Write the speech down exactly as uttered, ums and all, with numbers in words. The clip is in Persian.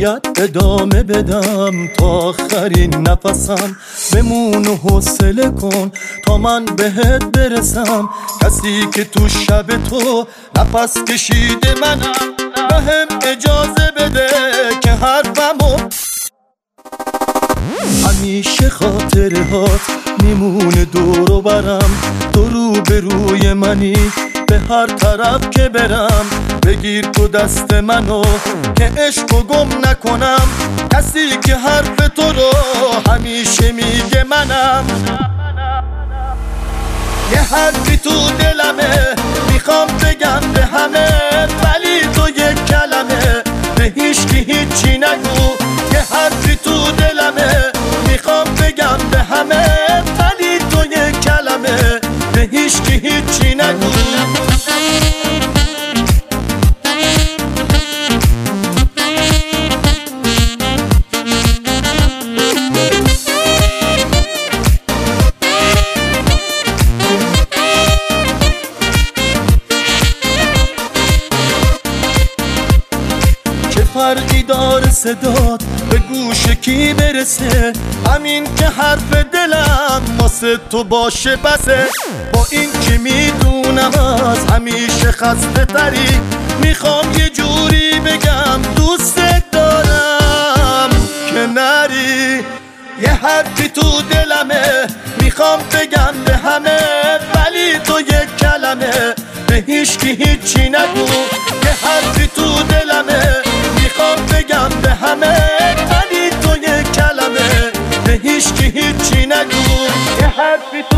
باید ادامه بدم تا آخرین نفسم، بمون و حوصله کن تا من بهت برسم. کسی که تو شب تو نفس کشیده منم، بهم اجازه بده که حرفمو همیشه خاطره هات میمونه دور و برم. تو رو به روی منی به هر طرف که برم، بگیر تو دست منو که عشقو گم نکنم. کسی که حرف تو رو همیشه میگه منم. یه حرفی تو دلمه میخوام بگم به همه، ولی تو یک کلمه به هیچکی هیچی نگو. یه حرفی تو دلمه میخوام بگم به همه، ولی تو یک کلمه به هیچکی هیچی نگو. فرقی داره صدات به گوش کی برسه؟ همین که حرف دلم واسه تو باشه بسه. با این که میدونم از همیشه خسته تری، میخوام یه جوری بگم دوست دارم که نری. یه حرفی تو دلمه میخوام بگم به همه، ولی تو یک کلمه به هیچکی هیچی نگو. یه حرفی تو دلمه میخوام بگم به همه، ولی تو یک کلمه به هیچکی هیچی نگو. یه حرفی